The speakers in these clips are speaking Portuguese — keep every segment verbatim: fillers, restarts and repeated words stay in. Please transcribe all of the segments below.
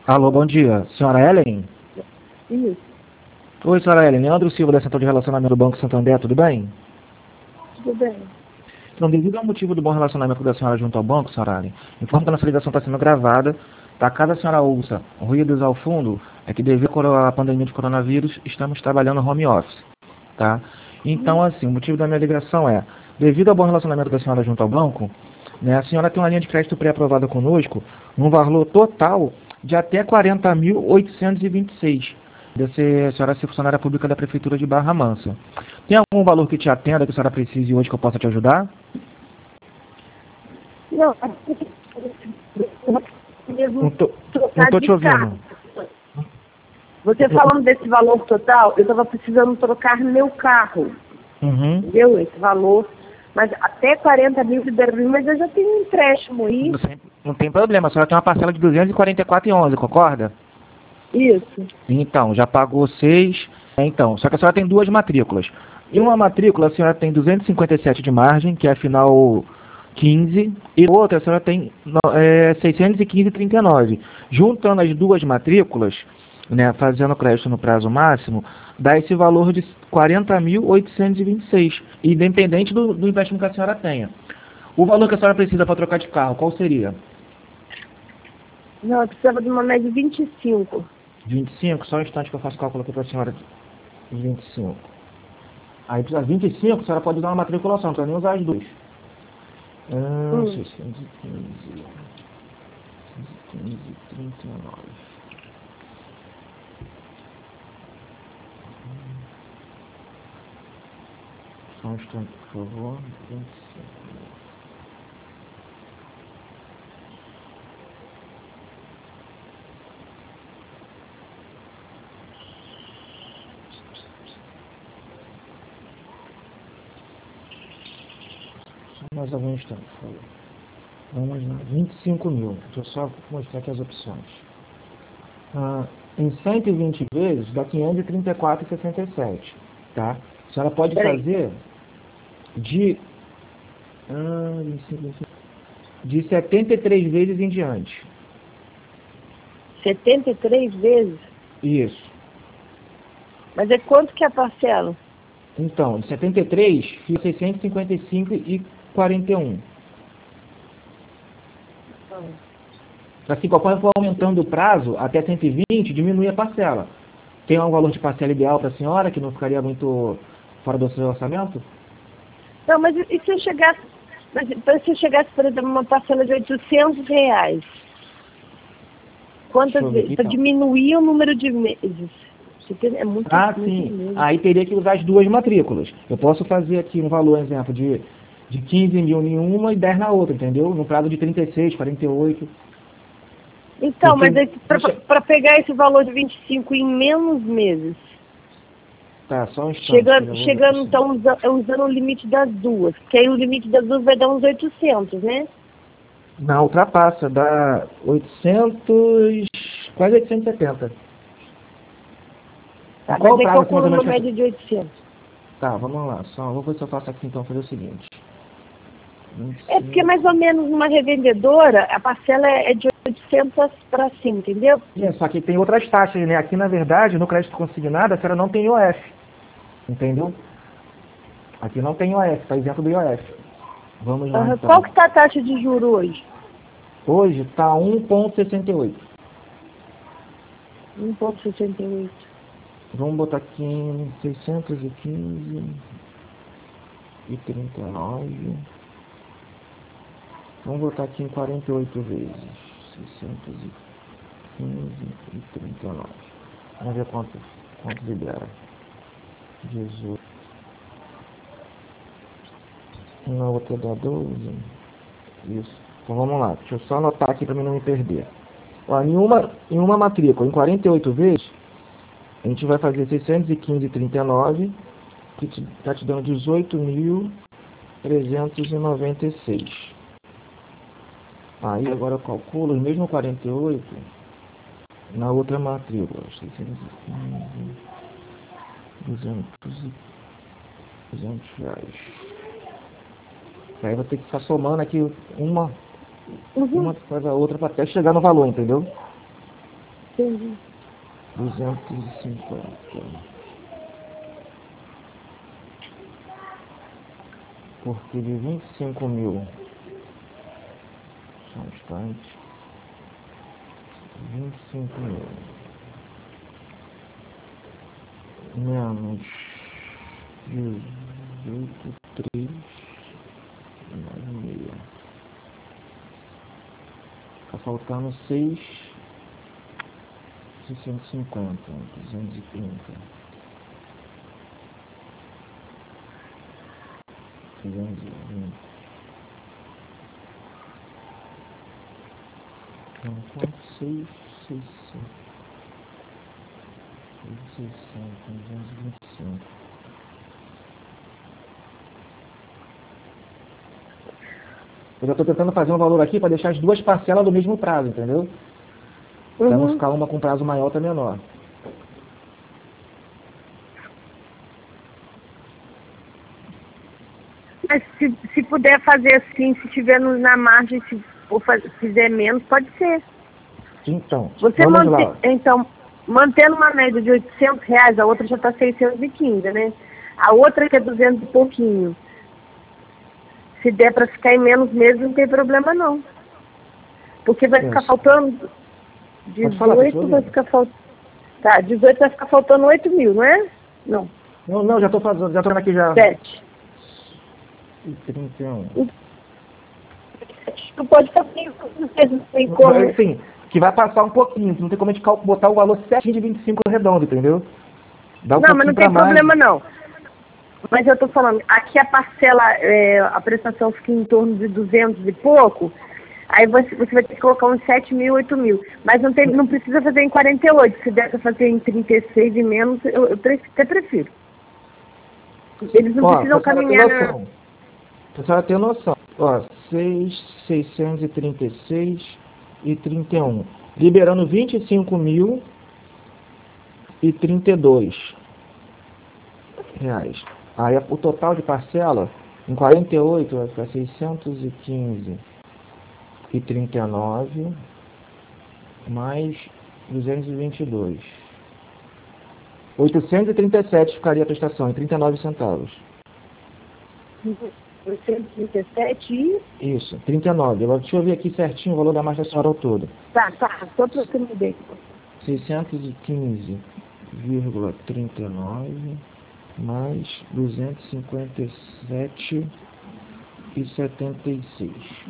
Alô, bom dia. Senhora Ellen? Isso, Oi, senhora Ellen. Leandro Silva, da Central de Relacionamento do Banco Santander, tudo bem? tudo bem. Então, devido ao motivo do bom relacionamento da senhora junto ao banco, senhora Ellen, informo que a nossa ligação está sendo gravada, tá? Caso a senhora ouça ruídos ao fundo, é que devido à pandemia de coronavírus, estamos trabalhando home office, tá? Então, assim, o motivo da minha ligação é, devido ao bom relacionamento da senhora junto ao banco, né, a senhora tem uma linha de crédito pré-aprovada conosco, num valor total de até quarenta mil oitocentos e vinte e seis. Deve ser, a senhora ser funcionária pública da Prefeitura de Barra Mansa. Tem algum valor que te atenda, que a senhora precise hoje que eu possa te ajudar? Não, mesmo Não tô, não trocar tô de te ouvindo. carro. Você falando desse valor total, eu estava precisando trocar meu carro, Uhum. entendeu? Esse valor. Mas até quarenta mil libera, mas eu já tenho um empréstimo aí. Não tem, não tem problema, a senhora tem uma parcela de duzentos e quarenta e quatro reais e onze, concorda? Isso. Então, já pagou seis. Então, só que a senhora tem duas matrículas. Em uma matrícula, a senhora tem duzentos e cinquenta e sete de margem, que é a final quinze, e outra, a senhora tem é, seiscentos e quinze vírgula trinta e nove. Juntando as duas matrículas, né, fazendo crédito no prazo máximo, dá esse valor de quarenta mil oitocentos e vinte e seis, independente do, do empréstimo que a senhora tenha. O valor que a senhora precisa para trocar de carro, qual seria? Não, eu precisava de uma média de vinte e cinco. vinte e cinco? Só um instante que eu faço o cálculo aqui para a senhora. vinte e cinco. Aí precisa vinte e cinco, a senhora pode usar uma matriculação, não precisa nem usar as duas. Ah, Hum. seiscentos e quinze, seiscentos e trinta e nove. Só um instante, por favor. vinte e cinco. Só mais algum instante, por favor. Vamos lá, vinte e cinco mil. Deixa eu só mostrar aqui as opções. Ah, em cento e vinte vezes dá quinhentos e trinta e quatro vírgula sessenta e sete. Tá? A senhora pode Peraí. fazer de, ah, vinte e cinco, vinte e cinco, de setenta e três vezes em diante. setenta e três vezes? Isso. Mas é quanto que é a parcela? Então, de setenta e três fica seiscentos e cinquenta e cinco e quarenta e um. Assim, conforme for aumentando o prazo, até cento e vinte, diminui a parcela. Tem um valor de parcela ideal para a senhora, que não ficaria muito fora do seu orçamento? Não, mas e se eu chegasse, mas se eu chegasse, por exemplo, uma parcela de oitocentos reais? Quantas Deixa eu ver vezes? aqui, Para então. diminuir o número de meses. Porque é muito, Ah, muito sim. mesmo. Aí teria que usar as duas matrículas. Eu posso fazer aqui um valor, exemplo, de, de quinze mil em uma e dez na outra, entendeu? No prazo de trinta e seis, quarenta e oito. Então, Porque, mas para pegar esse valor de vinte e cinco em menos meses, tá, só um instante. que eu chegando, já vou ver chegando isso. então usa- usando o limite das duas, porque aí o limite das duas vai dar uns oitocentos, né? Não, ultrapassa, dá oitocentos, quase oitocentos e setenta. Tá, Qual mas o é que prazo eu assim, mais colo ou menos uma que essa... média de oitocentos. Tá, vamos lá, só, vou ver se eu faço aqui então, fazer o seguinte. É porque mais ou menos numa revendedora, a parcela é é de oitocentos para cima, entendeu? É, só que tem outras taxas, né? Aqui, na verdade, no crédito consignado, a senhora não tem I O F, entendeu? Aqui não tem I O F, tá isento do I O F. Vamos lá, Aham. então. Qual que está a taxa de juros hoje? Hoje está um vírgula sessenta e oito. um vírgula sessenta e oito. Vamos botar aqui em seiscentos e quinze e trinta e nove. Vamos botar aqui em quarenta e oito vezes. seiscentos e quinze e trinta e nove. Vamos ver quanto, quanto libera. dezoito. Na outra dá doze. Isso. Então vamos lá. Deixa eu só anotar aqui para mim não me perder. Ó, em, uma, em uma matrícula, em quarenta e oito vezes, a gente vai fazer seiscentos e quinze e trinta e nove, que está te dando dezoito mil trezentos e noventa e seis. Aí agora eu calculo, mesmo quarenta e oito, na outra matrícula. seiscentos e quinze, duzentos, duzentos reais. Aí vai ter que ficar somando aqui uma, Uhum. uma após a outra para até chegar no valor, entendeu? Entendi. duzentos e cinquenta. Porque de vinte e cinco mil, só um instante, vinte e cinco mil, menos dezoito, três, nove, meia. Fica faltando seis, seiscentos e cinquenta, duzentos e trinta. trezentos e vinte. Então, quanto? seis, seiscentos. seiscentos, duzentos e vinte e cinco. Eu já estou tentando fazer um valor aqui para deixar as duas parcelas do mesmo prazo, entendeu? Para não Uhum. ficar uma com prazo maior outra menor. Mas se, se puder fazer assim, se tiver no- na margem, se for faz- fizer menos, pode ser. Então, Você vamos mantém, lá. então, mantendo uma média de oitocentos reais, a outra já está seiscentos e quinze, né? A outra que é duzentos e pouquinho. Se der para ficar em menos meses, não tem problema não. Porque vai ficar Isso. faltando Pode falar, tô te dezoito, vai ouvindo. ficar faltando. Tá, dezoito vai ficar faltando oito mil, não é? Não, Não, não, já estou fazendo, já estou aqui já. sete. E trinta e um. Tu pode fazer isso, não tem como. Assim, que vai passar um pouquinho, não tem como a gente cal- botar o valor certinho de vinte e cinco redondo, entendeu? Dá um Não, mas não pouquinho pra tem mais. problema não. Mas eu tô falando, aqui a parcela, é, a prestação fica em torno de duzentos e pouco, aí você, você vai ter que colocar uns sete mil, oito mil. Mas não, tem, não precisa fazer em quarenta e oito, se der pra fazer em trinta e seis e menos, eu, eu pre- até prefiro. Eles não Ó, precisam pra senhora ter caminhar na... noção. Pra senhora ter noção. Ó, seis, seiscentos e trinta e seis e trinta e um. Liberando vinte e cinco mil e trinta e dois reais. Aí o total de parcela em quarenta e oito vai ficar seiscentos e quinze e trinta e nove mais duzentos e vinte e dois. oitocentos e trinta e sete ficaria a prestação, em trinta e nove centavos. oitocentos e trinta e sete e... Isso, trinta e nove. Agora deixa eu ver aqui certinho o valor da margem da senhora ao todo. Tá, tá, só pra você me ver. seiscentos e quinze vírgula trinta e nove mais duzentos e cinquenta e sete vírgula setenta e seis.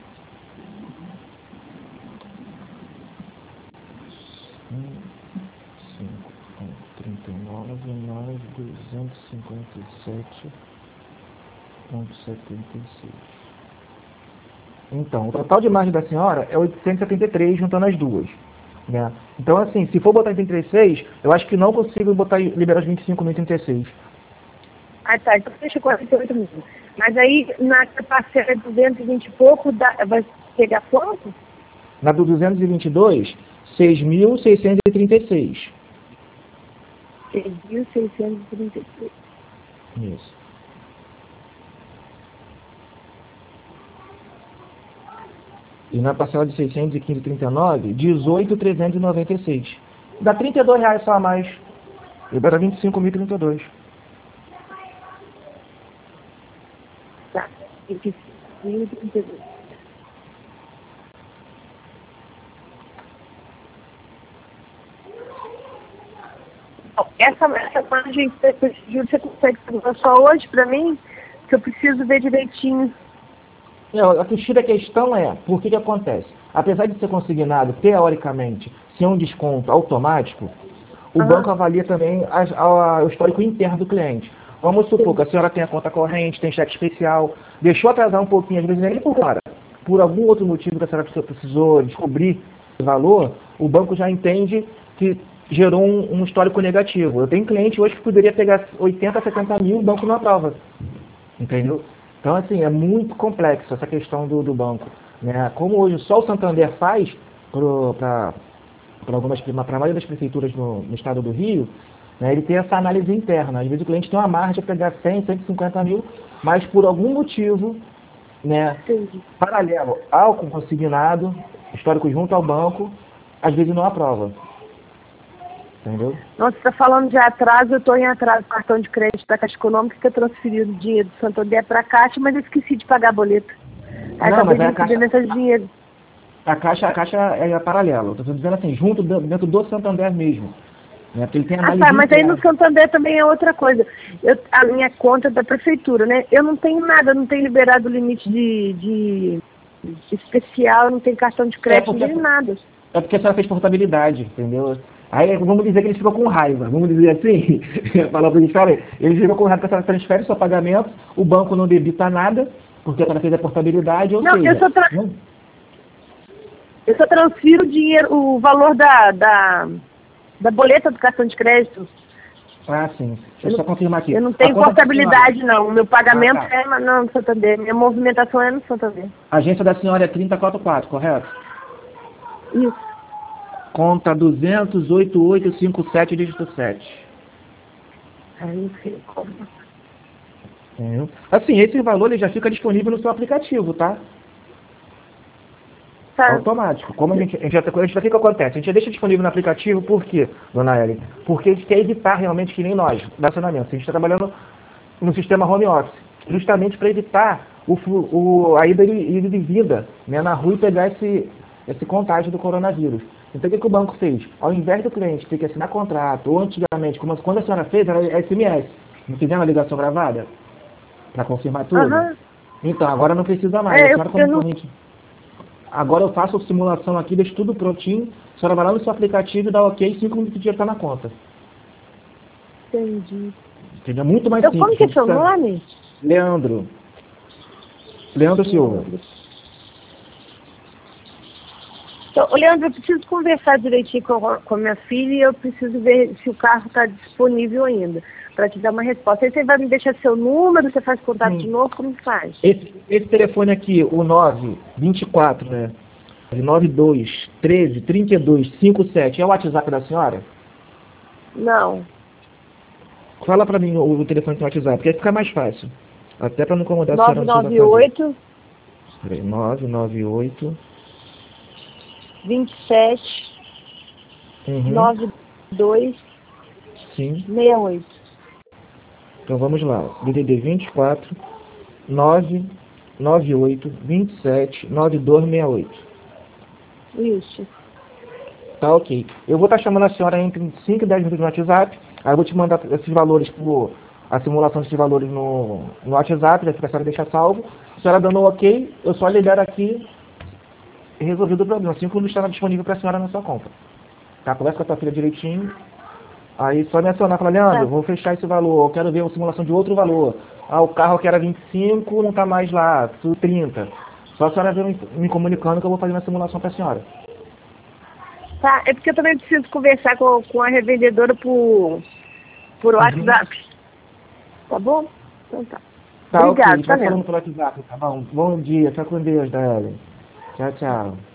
trinta e nove mais duzentos e cinquenta e sete vírgula setenta e seis. Então, o total de margem da senhora é oitocentos e setenta e três, juntando as duas. Né? Então, assim, se for botar em trinta e seis, eu acho que não consigo botar, liberar os vinte e cinco mil em trinta e seis. Ah, tá, então deixa quarenta e oito mil. Mas aí, na parcela é duzentos e vinte e pouco, dá, vai pegar quanto? Na do duzentos e vinte e dois, seis mil seiscentos e trinta e seis. seis mil seiscentos e trinta e seis. Isso. E na parcela de seiscentos e quinze vírgula trinta e nove, dezoito mil trezentos e noventa e seis. Dá trinta e dois reais só a mais. Libera vinte e cinco mil e trinta e dois. Tá, vinte e cinco mil e trinta e dois. Bom, essa, essa margem de juros você consegue fazer só hoje para mim? Que eu preciso ver direitinho. Não, a questão da questão é, por que que acontece? Apesar de ser consignado, teoricamente, ser um desconto automático, o Aham. banco avalia também as- a- o histórico interno do cliente. Vamos supor Sim. que a senhora tem a conta corrente, tem cheque especial, deixou atrasar um pouquinho, às vezes nem por hora, por algum outro motivo que a senhora precisou, precisou descobrir o valor, o banco já entende que gerou um, um histórico negativo. Eu tenho cliente hoje que poderia pegar oitenta, setenta mil, o banco não aprova. Entendeu? Então, assim, é muito complexo essa questão do, do banco. Né? Como hoje só o Santander faz para algumas para a maioria das prefeituras no, no estado do Rio, né, ele tem essa análise interna. Às vezes o cliente tem uma margem para pegar cem, cento e cinquenta mil, mas por algum motivo, né, Entendi. paralelo ao consignado, histórico junto ao banco, às vezes não aprova. Entendeu? Não, você está falando de atraso, eu estou em atraso. Cartão de crédito da Caixa Econômica que eu transferi o dinheiro do Santander para a Caixa, mas eu esqueci de pagar a boleta. Aí Não, acabei mas de a receber Caixa, esse dinheiro. a Caixa, a Caixa é paralela. Eu tô dizendo assim, junto do- dentro do Santander mesmo. Né? Porque ele tem Ah, análise tá, mas aí no interna. Santander também é outra coisa. Eu, a minha conta é da prefeitura, né? Eu não tenho nada, eu não tenho liberado o limite de, de, de especial, eu não tenho cartão de É crédito, não porque, tenho nada. é porque a senhora fez portabilidade, entendeu? Aí vamos dizer que ele ficou com raiva, vamos dizer assim, falar para gente, olha, ele ficou com raiva porque a senhora transfere seu pagamento, o banco não debita nada, porque a senhora fez a portabilidade, ou Não, eu seja, só, tra não, eu só transfiro o dinheiro, o valor da, da, da boleta do cartão de crédito. ah, sim, deixa eu Eu só não, confirmar aqui. eu não A tenho conta da senhora, portabilidade, não. O meu ah, pagamento tá. é na- não, no Santander. Minha movimentação é no Santander. A agência da senhora é trinta e quatro quatro, correto? Isso. Conta duzentos, oitenta e oito, cinquenta e sete, dígito sete. Aí não sei como. Entendeu? Assim, esse valor ele já fica disponível no seu aplicativo, tá? Tá. Automático. Como a gente, a gente já, a gente, o que que acontece? A gente já deixa disponível no aplicativo, por quê, dona Ellen? Porque a gente quer evitar realmente, que nem nós, relacionamento. A gente está trabalhando no sistema home office, justamente para evitar o, flu- o, a ida e ida e vinda, né, na rua e pegar esse, esse contágio do coronavírus. Então o que, que o banco fez? Ao invés do cliente ter que assinar contrato, ou antigamente, como, quando a senhora fez, era S M S, não fizeram a ligação gravada para confirmar tudo? Aham. Então, agora não precisa mais. A É, eu, senhora eu como não corrente. Agora eu faço a simulação aqui, deixo tudo prontinho. A senhora vai lá no seu aplicativo e dá ok, cinco minutos de dinheiro está na conta. entendi. Entendeu? Muito mais Então, como simples. que Não é seu precisa... nome? Leandro. Leandro Silva. Então, ô, Leandro, eu preciso conversar direitinho com, a- com a minha filha e eu preciso ver se o carro está disponível ainda, para te dar uma resposta. Aí você vai me deixar seu número, você faz contato de Sim. novo, como que faz? Esse, esse telefone aqui, o nove vinte e quatro, né? nove dois treze trinta e dois cinquenta e sete, é o WhatsApp da senhora? Não. Fala pra mim o, o telefone do WhatsApp, porque aí fica mais fácil. Até pra não incomodar a senhora nove no seu nove fazer. oito, Peraí, nove nove oito. vinte e sete, Uhum. noventa e dois, Sim. sessenta e oito. Então vamos lá. D D D vinte e quatro, nove nove oito, vinte e sete, noventa e dois sessenta e oito. Isso. Tá ok. Eu vou estar chamando a senhora entre cinco e dez minutos no WhatsApp. Aí eu vou te mandar esses valores, por, a simulação desses valores no, no WhatsApp, já fica a senhora deixa salvo. A senhora dando um ok, eu só libero aqui e resolvido o problema. Cinco minutos estará disponível para a senhora na sua conta. Tá? Conversa com a sua filha direitinho. Aí só me acionar, falar, Leandro, Tá. vou fechar esse valor, eu quero ver a simulação de outro valor. Ah, o carro que era vinte e cinco não está mais lá, tudo trinta. Só a senhora ver me, me comunicando que eu vou fazer uma simulação para a senhora. Tá, é porque eu também preciso conversar com, com a revendedora por, por WhatsApp. Tá bom? Então tá. Tá ok, a Obrigado, gente tá vai falando vendo? pelo WhatsApp, tá bom? Bom dia, fica com Deus, Daelen. Tchau, tchau.